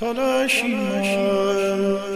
تلاشی من.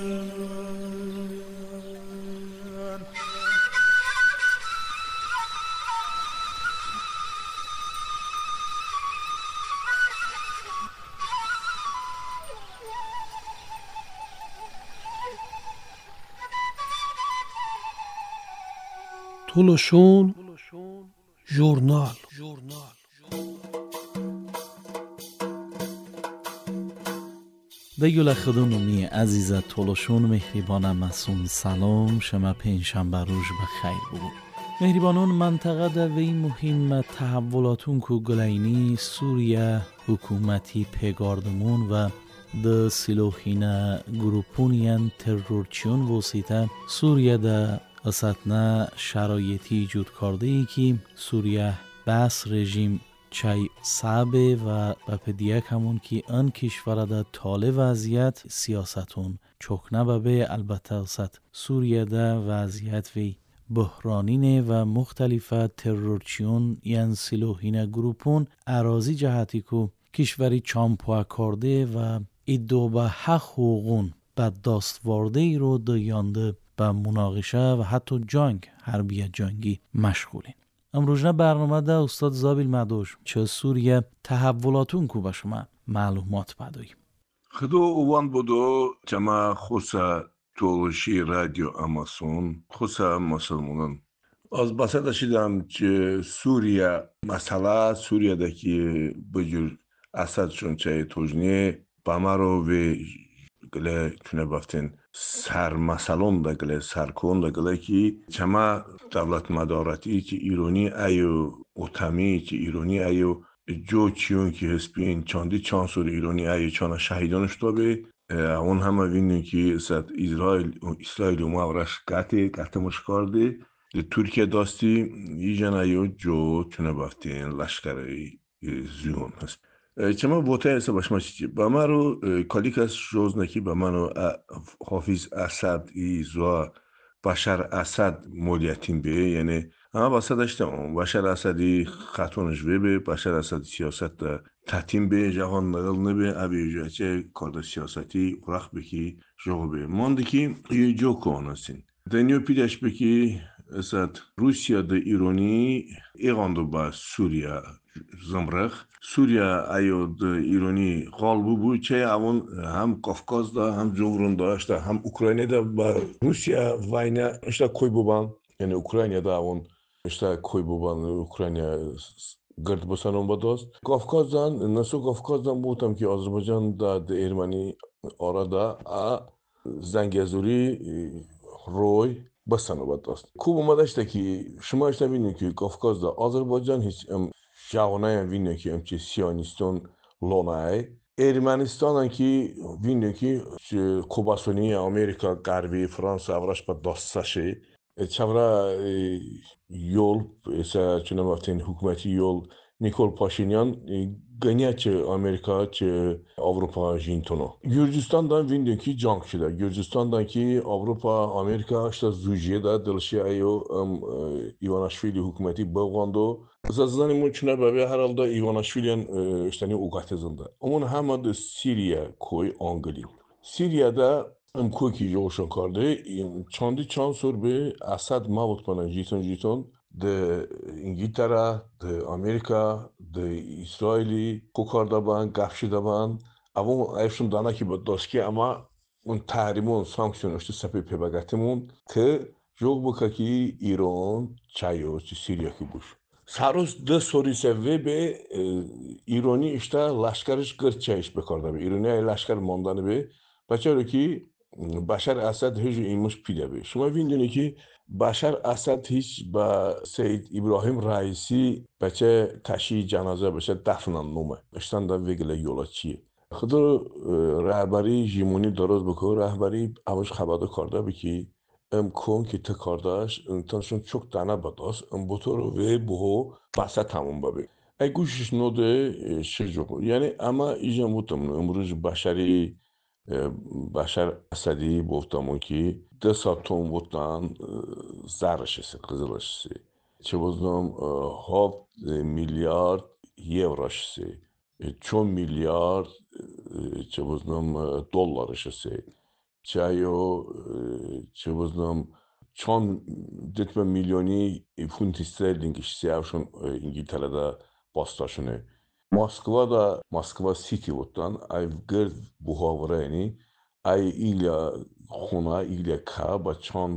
Tuluşun jurnal. بگو خودمونی عزیزت تولشون مهریبانم مسون سلام شما پنجشنبه روز بخیر بود. مهریبانان منطقه در وی مهم تحولاتون که گلینی سوریه حکومتی پیگاردمون و د سیلوخینا گروپونیان ترورچیون وسیطه سوریه در اساتنا شرایطی ایجاد کرده ای که سوریه بس رژیم چای صعبه و بپدیه کمون که ان کشور ده طال وضعیت سیاستون چکنه ببه البته است سوریه ده وضعیت وی بحرانینه و مختلفه ترورچیون یعن سیلوهین گروپون اراضی جهتی که کشوری چامپوه کرده و ایدو به حق حقوقون به دست ورده ای رو دیانده به مناقشه و حتی جنگ حربی جنگی مشغولین. امروزنا برنامه ده استاد زابیل مدوش چه سوریه تحولاتون کو به شما معلومات بدهیم. خدو اوان بودو جمع خوصا تولشی رادیو اماسون خوصا مسلمونان از بسه داشتم که سوریه مسئله سوریه دکی بجور اسد شون چه توجنی بامرو و گله کنه بافتین سر مسئلون دا گله سرکون دا گله کی چما دولت مدارتی که ایرانی ایو اوتامی که ایرانی ایو جو چیون که هسپین چاندی چانسور ایرانی ایو چانا شهیدانش تو به اون همه وینن که سد اسرائیل ماورش قطع مشکارده ترکیه داستی ایجان ایو جو چونه بافتین لشکره زیون هست چما بوته هسته باشما چیزی با ما رو کالیک از روز نکی با ما رو حافظ اسد ایزوا بشار اسد مولیتیم به یعنی اما بسا داشتم بشار اسدی خطونش به بشار اسد سیاست تحتیم به جهان نقل نبه ابی جوچه کارد سیاستی قرخ بکی جو به مانده که یه جو کنستین دنیو پیدش بکی اسد روسیا ده ایرانی ایغاندو با سوریا زمرخ سوریا ایو ده ایرانی قالبو بو چه اون هم قفقاز ده هم جغرون داشته هم اوکراینه ده با روسیا واینا اشتا کوی بوبان یعنی اوکراینه ده اون اشتا کوی بوبان اوکراینه گرد بسانون بداست قفقازdan nasıl Qafqazdan بودم که آذربایجان ده ارمنی آرادا زنگزوری روی بسانو بداست خوب اومده است که شما اشتا بینید که قفقاز ده آذربایجان هیچ جوانای وینه که امچه سیانیستون لونای ارمنستان که وینه که کوباسونی امریکا غربی فرانسه اورش با داستشه چورا یول چونه وقتین حکومتی یول نیکول پاشینیان گنیا چه امریکا چه اروپا جینتونو گürcistan'dan وینده کی جنگ شده گürcistan'dan کی اروپا امریکا اشتا زوجیه ده دلشی ایو ایواناشویلی حکومتی بغاندو زازنی چونه بابی herhalde ایواناشویلیان اشتانی اوگاتزنده اون همه ده سیریه کوی آنگلی سیریa'da کوکی جوشون کرده چندی چند سور به اسد ماوت کنن جیتون ده انگلترا ده امریکا ده اسرائیلی کوکارده بان گفشیده بان اما ایشون دانا کی بود داشتی اما اون تحریمون سانکسیونشتی سپی پیبگاتیمون که جوگ بکه کی ایران چایو چی سیریا کی بوش سروز ده سوری سوی به ایرانی اشته لشکرش گرچهش بکرده به ایرانی لشکر ماندانه به بچه کی بشار اسد هیچ ایمش پیدا به شما ویندونی که بشار اسد هیچ با سید ابراهیم رئیسی بچه تشییع جنازه بشه دفنان نومه اشتان دا ویگله یولا چیه خود رهبری جیمونی درست بکن رهبری اوش خبرده کرده بکی امکان که تکارداش انتانشون çok tane بداست ام بطور و بهو بسه تموم ببی ای گوشش نوده شجوع یعنی اما ایجان بودم امروز بشری بشر اسدی بودم که 10 ساعت تون بودن زرشسی قزلشسی چه بودم 7 میلیارد یوروشسی 4 میلیارد ce văznăm dollar șase چایو چه وزنم چون دتم میلیونی فونت استرلینگ işleyişin İngiltere'de bastlaşını. Moskva City vottan ay gırd buhavrayni ay ilya xuna ilya ka ba çon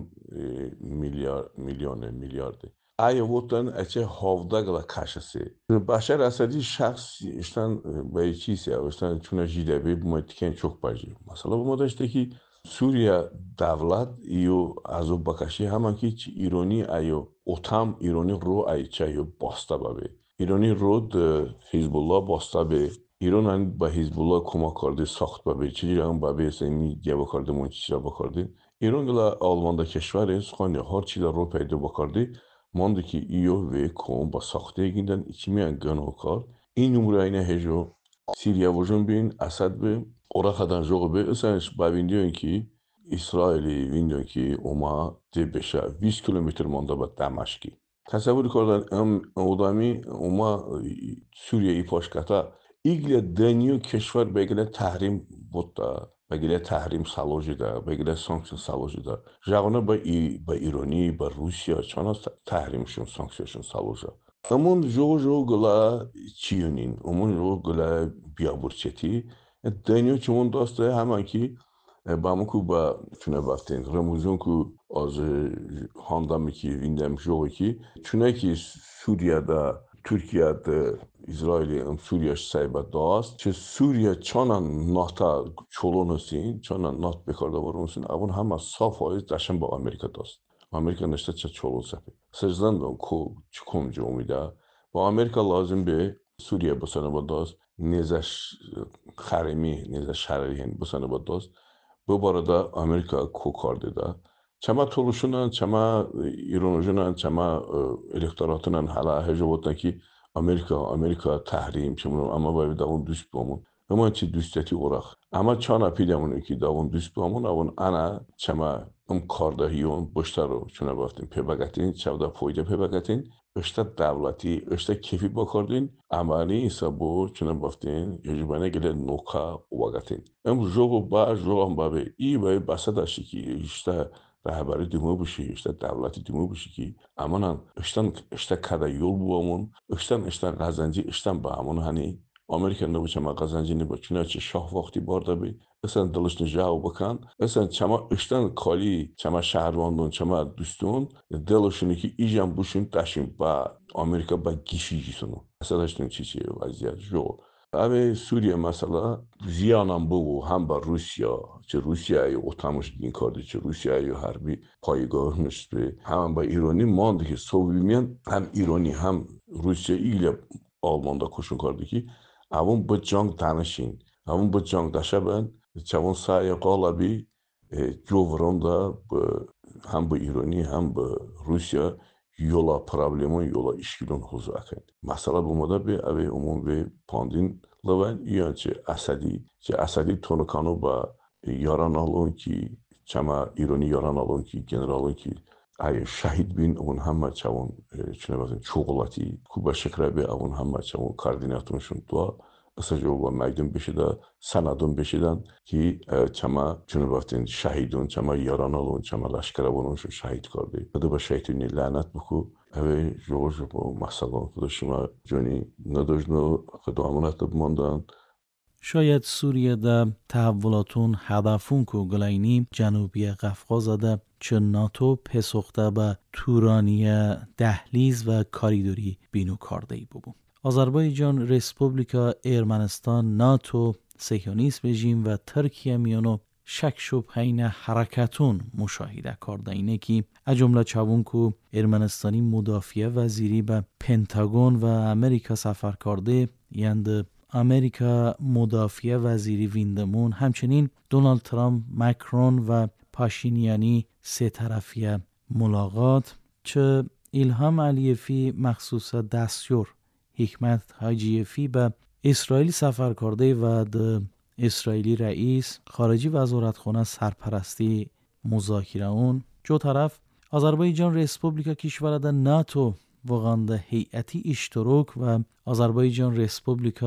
milyardı. Ay vottan açı havda gala kaşası. Başar Asadi şahs işten bayçisi ya işten çuna jidebi bu metiken çok bacı. Mesela bu moda işte ki Suriye devlet iyo azo bakashi haman ki İroni ayo otam İroni ro ayçayo basta babe. İroni ro de Hizbullah basta be. İran ba Hizbullah koma kardı saxt babe. Çiğran babe seni geba kardı monçişa bakardı. İran gala Almanda keşveri skanya har çila ro peyda bakardı. Mandı ki iyo ve kom ba saxte ginden içmeyen ganokar. İn numurayne hejo Suriye vurun bin Asad be Ora kadar jogo be esenş babin diyor ki İsrail'i vindiyor ki oma de beşe 20 kilometre manda ba Damaşki. Tasavvur kardın odami oma Suriye'yi poşkata igle deniyor keşfer begile tahrim botta begile tahrim saloji da begile sanksiyon saloji da jagona ba İrani ba Rusya çana tahrimşun sanksiyonşun saloja. Amun jogo gla çiyunin amun jogo gla biaburçeti دنیا چون داسته همه کی با همون که با چونه بافتین رموزون که از هاندامی کی ویندم جوی کی چونه کی سوریه دا ترکیه دا İsrail'i Suriye sayba dağız. Çe Suriye çanan nahta çolun hüseyin, çanan naht bekarda var hüseyin. Avun hama saf ayız daşın ba Amerika dağız. Amerika neşte çe çolun sepi. Sezdan da ko çıkomcu umida. Ba Amerika lazım be Suriye basana ba dağız. Nezaş xarimi, nezaş şerrihin basana ba dağız. Bu barada Amerika kokardı da. Çama toluşunan, çama İranucunan, çama elektoratının hala hecabotdan ki Amerika tahrim çamur ama böyle davun düst bomun. Ama çi düsteti orak. Ama çana pidemunu ki davun düst bomun avun ana çama karda hiyon baştaro çuna baftin pebagatin çavda foyda pebagatin işte devleti işte kefi bakardin amali ise bu çuna baftin yecibane gele noka ovagatin. Jogo ba be iyi be basadaşı ki işte رهبری دیمو بشی اشتا دولتی دیمو بشی کی امانان اشتا کدا یول بوامون اشتا قزنجی اشتا با همون هنی امریکا نبود چما قزنجی نبود چونه چه شاه وقتی بارده بی اصلا دلش نجاو بکن اصلا چما اشتا کالی چما شهرواندون چما دوستون دلشونی که ایجان بوشون تشیم با امریکا با گیشی جیسونو اصلا داشتون چی وضعیت جو Abi Suriye mesela ziyanan bu hem ba Rusya, çe Rusya'yı otamış din kardı, çe Rusya'yı harbi paygah nüsbi, hem ba İran'ı mandı ki Sovyetmen hem İran'ı hem Rusya ile Alman'da koşun kardı ki, avun bu jang tanışın, avun bu jang daşaben, çavun sahaya qalabi jovronda hem bu İran'ı hem bu Rusya yola problemi yola işgilon huzu akın. Mesela bu moda bir abi umum ve pandin lavan iyan çe Asadi tonukanu ba yaran alon ki çama İrani yaran alon ki generalon ki ay şahit bin onun hamma çavun çune bakın çoğulati kuba şekrabe onun hamma çavun koordinatörün şun dua Asacı o meydun beşide sanadun beşiden ki çama çune bakın şahidun çama yaran alon çama laşkara şu şahit kardı. Adı ba şahitini lanet buku Ave George bu masalan خودشما جونی نداشتن خدامت بماندن شاید سوریه تحولاتون هدفون کو گلاینی جنوبی قفقاز ده چه ناتو پسخته به تورانیه دهلیز و کاریدوری بینو کارده ای ببون. آذربایجان رسپوبلیکا ارمنستان ناتو سیونیست رژیم و ترکیه میانو شک شبهین حرکتون مشاهده کرده اینه که از جمله چاون کو ارمنستانی مدافع وزیری به پنتاگون و امریکا سفر کرده یند امریکا مدافع وزیری ویندمون همچنین دونالد ترامپ مکرون و پاشینیانی سه طرفی ملاقات چه ایلهام علیفی مخصوص دستیار حکمت حاجیفی به اسرائیل سفر کرده و اسرائیلی رئیس خارجی وزارتخانه سرپرستی مذاکره اون جو طرف آذربایجان رسپوبلیکا کشورده ناتو واقعا هیئتی اشتراک و آذربایجان رسپوبلیکا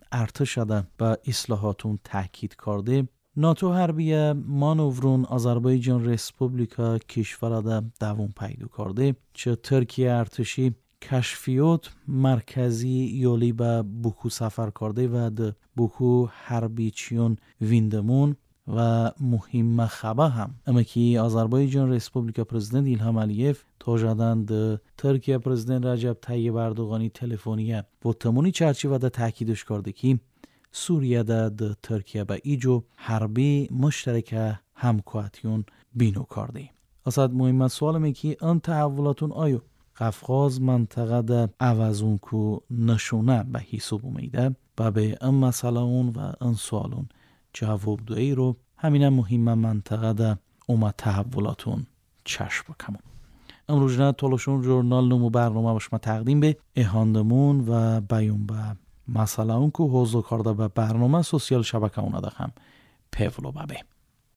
ارتش ده به اصلاحاتون تاکید کرده، ناتو حربیه مانورون آذربایجان رسپوبلیکا کشور ده دوام پیدا کرده چه ترکیه ارتشی کشفیات مرکزی یولی به بوکو سفر کرده و ده بوکو حربی چیون ویندمون و مهم خبر هم اما که آذربایجان رسپوبلیکا پرزیدنت ایلهام علیف تا جدن ده ترکیه پرزیدنت رجب طیب اردوغانی تلفنیه و تمونی چرچیوه ده تاکیدش کرده که سوریه ده ترکیه به ایجو حربی مشترک همکاتیون بینو کرده. اصلا مهمه سوالمه که ان تحولاتون آیو قفقاز منطقه ده عوضون که نشونه به حساب اومیده و به این مسئله اون و این سوالون جواب دوئی رو همین مهمه منطقه ده اومد تحولاتون چشم بکمون. امروز نه تولشون جورنال نمو برنامه باشما تقدیم به اهاندمون و بیون به مسئله اون که حوضو کرده به برنامه سوسیال شبکه اونه ده هم پیولو ببه.